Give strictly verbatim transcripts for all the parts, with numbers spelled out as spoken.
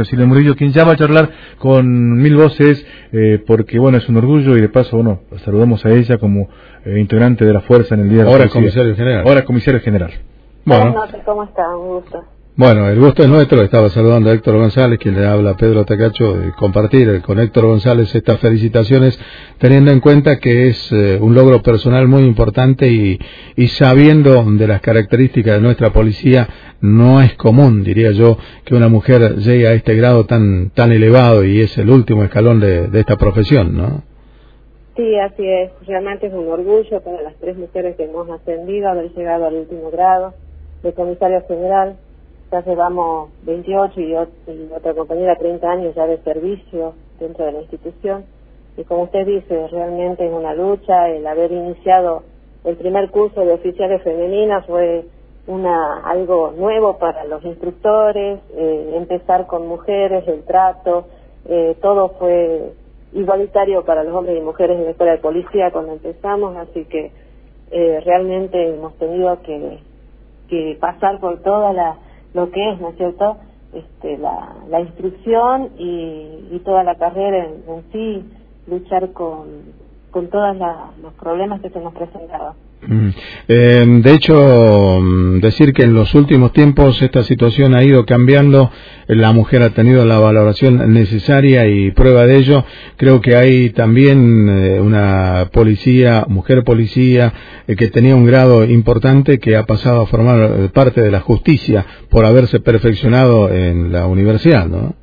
Cecilia Murillo, quien ya va a charlar con Mil Voces, eh, porque bueno, es un orgullo y de paso, bueno, saludamos a ella como eh, integrante de la fuerza en el día de Ahora comisario general. Ahora comisario general. Bueno. Buenas noches, ¿cómo está? Un gusto. Bueno, el gusto es nuestro. Estaba saludando a Héctor González, quien le habla a Pedro Tacacho, de compartir con Héctor González estas felicitaciones, teniendo en cuenta que es eh, un logro personal muy importante y, y sabiendo de las características de nuestra policía, no es común, diría yo, que una mujer llegue a este grado tan tan elevado y es el último escalón de, de esta profesión, ¿no? Sí, así es. Realmente es un orgullo para las tres mujeres que hemos ascendido haber llegado al último grado de comisario general. Ya llevamos veintiocho y, y otra compañera treinta años ya de servicio dentro de la institución. Y como usted dice, realmente es una lucha. El haber iniciado el primer curso de oficiales femeninas fue una algo nuevo para los instructores, eh, empezar con mujeres, el trato, eh, todo fue igualitario para los hombres y mujeres en la escuela de policía cuando empezamos, así que eh, realmente hemos tenido que, que pasar por toda la lo que es, ¿no es cierto?, este, la, la instrucción y, y toda la carrera en, en sí, luchar con, con todos los problemas que se nos presentaban. Mm. Eh, de hecho, decir que en los últimos tiempos esta situación ha ido cambiando, la mujer ha tenido la valoración necesaria y prueba de ello, creo que hay también eh, una policía, mujer policía, eh, que tenía un grado importante que ha pasado a formar parte de la justicia por haberse perfeccionado en la universidad, ¿no?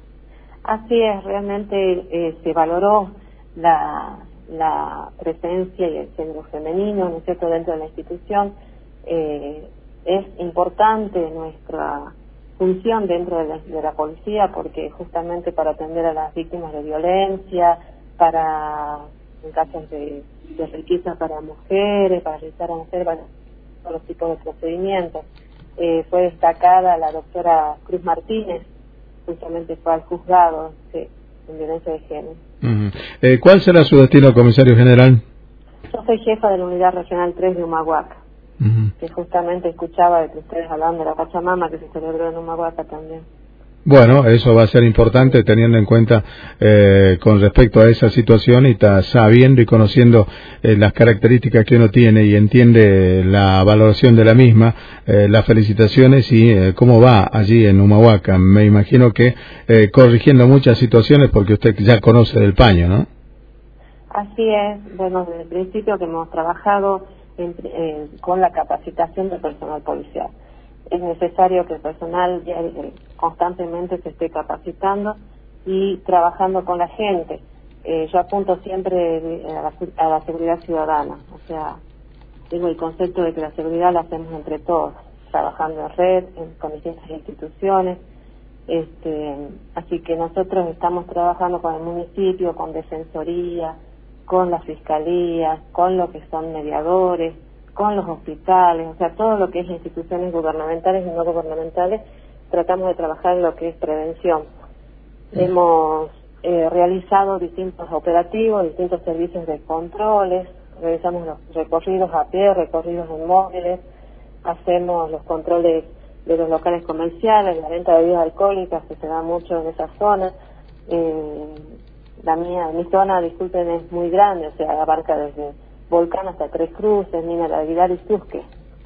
Así es, realmente eh, se valoró la la presencia y el género femenino, ¿no es cierto?, dentro de la institución. Eh, es importante nuestra función dentro de la, de la policía, porque justamente para atender a las víctimas de violencia, para en casos de, de requisa para mujeres, para realizar a mujeres, para todos los tipos de procedimientos. Eh, fue destacada la doctora Cruz Martínez, justamente fue al juzgado sí, en violencia de género. Uh-huh. Eh, ¿Cuál será su destino, comisario general? Yo soy jefa de la Unidad Regional tres de Humahuaca, uh-huh. que justamente escuchaba de que ustedes hablaban de la Pachamama que se celebró en Humahuaca también. Bueno, eso va a ser importante teniendo en cuenta eh, con respecto a esa situación y está sabiendo y conociendo eh, las características que uno tiene y entiende la valoración de la misma, eh, las felicitaciones y eh, cómo va allí en Humahuaca. Me imagino que eh, corrigiendo muchas situaciones porque usted ya conoce del paño, ¿no? Así es. Bueno, desde el principio que hemos trabajado en, eh, con la capacitación del personal policial. Es necesario que el personal ya, eh, constantemente se esté capacitando y trabajando con la gente. Eh, yo apunto siempre a la, a la seguridad ciudadana, o sea, tengo el concepto de que la seguridad la hacemos entre todos, trabajando en red, en, con distintas instituciones, este, así que nosotros estamos trabajando con el municipio, con defensoría, con la fiscalía, con lo que son mediadores, con los hospitales, o sea, todo lo que es instituciones gubernamentales y no gubernamentales, tratamos de trabajar en lo que es prevención. Sí. Hemos eh, realizado distintos operativos, distintos servicios de controles, realizamos los recorridos a pie, recorridos en móviles, hacemos los controles de los locales comerciales, la venta de bebidas alcohólicas, que se da mucho en esa zona. Eh, la mía, mi zona, disculpen, es muy grande, o sea, abarca desde Volcán hasta Tres Cruces, Mina de Aguilar y Susque.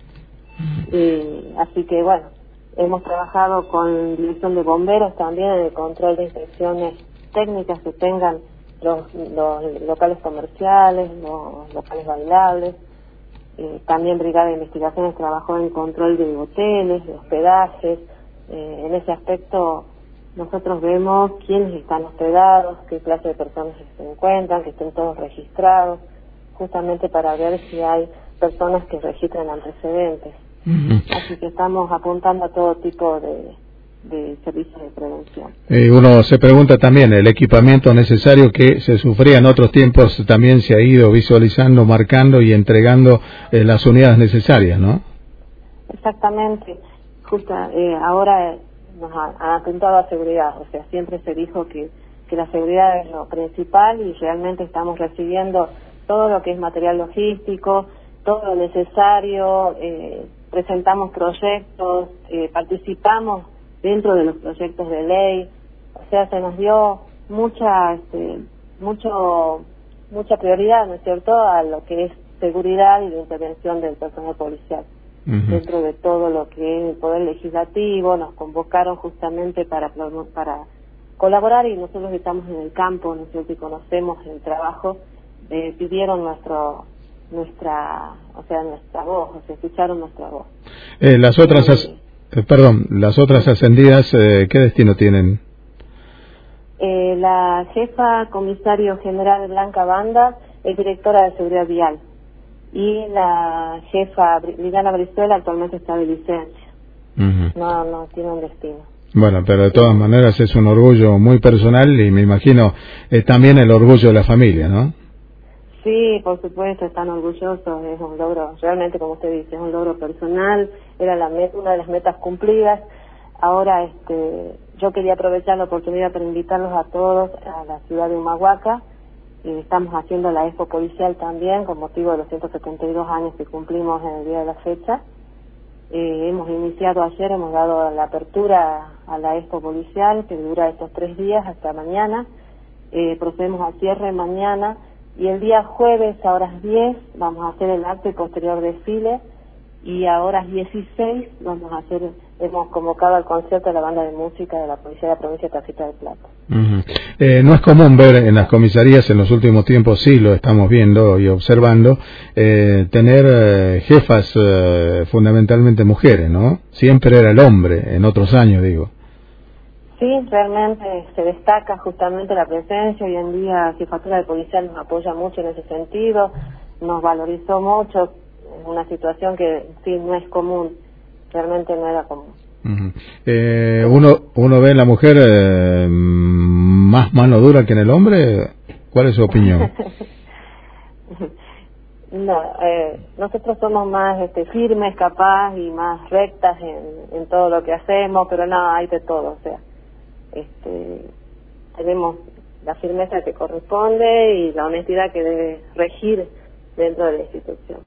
Y, así que bueno, hemos trabajado con Dirección de Bomberos también en el control de inspecciones técnicas que tengan los, los locales comerciales, los locales bailables. Eh, también Brigada de Investigaciones trabajó en control de hoteles, de hospedajes. Eh, en ese aspecto nosotros vemos quiénes están hospedados, qué clase de personas se encuentran, que estén todos registrados, justamente para ver si hay personas que registran antecedentes. Uh-huh. Así que estamos apuntando a todo tipo de, de servicios de prevención. Eh, uno se pregunta también, el equipamiento necesario que se sufría en otros tiempos también se ha ido visualizando, marcando y entregando eh, las unidades necesarias, ¿no? Exactamente. Justo eh, ahora nos han, han apuntado a seguridad, o sea, siempre se dijo que, que la seguridad es lo principal y realmente estamos recibiendo todo lo que es material logístico, todo lo necesario, eh, presentamos proyectos, eh, participamos dentro de los proyectos de ley, O sea, se nos dio mucha, este, mucho, mucha prioridad, ¿no es cierto?, a lo que es seguridad y la intervención del personal policial. Uh-huh. Dentro de todo lo que es el Poder Legislativo, nos convocaron justamente para, para colaborar, y nosotros estamos en el campo, ¿no es cierto?, y conocemos el trabajo, eh, pidieron nuestro, nuestra, o sea, nuestra voz, o sea, escucharon nuestra voz. Eh, las otras, as, eh, perdón, las otras ascendidas, eh, ¿qué destino tienen? Eh, la jefa comisario general Blanca Banda es directora de seguridad vial, y la jefa Liliana Brizuela actualmente está de licencia. Uh-huh. No, no tiene un destino. Bueno, pero de todas maneras es un orgullo muy personal, y me imagino eh, también el orgullo de la familia, ¿no? Sí, por supuesto, están orgullosos, es un logro, realmente, como usted dice, es un logro personal, era la meta, una de las metas cumplidas. Ahora, este, yo quería aprovechar la oportunidad para invitarlos a todos a la ciudad de Humahuaca, y estamos haciendo la expo policial también, con motivo de los ciento setenta y dos años que cumplimos en el día de la fecha. Eh, hemos iniciado ayer, hemos dado la apertura a la expo policial, que dura estos tres días hasta mañana. Eh, procedemos al cierre mañana, y el día jueves a horas diez vamos a hacer el acto y posterior desfile, y a horas dieciséis vamos a hacer, hemos convocado al concierto de la banda de música de la Policía de la Provincia de Tafita del Plata. Uh-huh. Eh, no es común ver en las comisarías, en los últimos tiempos sí lo estamos viendo y observando, eh, tener eh, jefas eh, fundamentalmente mujeres, ¿no? Siempre era el hombre, en otros años digo. Sí, realmente se destaca justamente la presencia. Hoy en día la Jefatura de Policía nos apoya mucho en ese sentido, nos valorizó mucho, es una situación que sí no es común, realmente no era común. Uh-huh. eh, uno uno ve en la mujer eh, más mano dura que en el hombre. ¿Cuál es su opinión? No, eh, nosotros somos más este, firmes, capaz y más rectas en, en todo lo que hacemos, pero no, hay de todo, o sea, este, tenemos la firmeza que corresponde y la honestidad que debe regir dentro de la institución.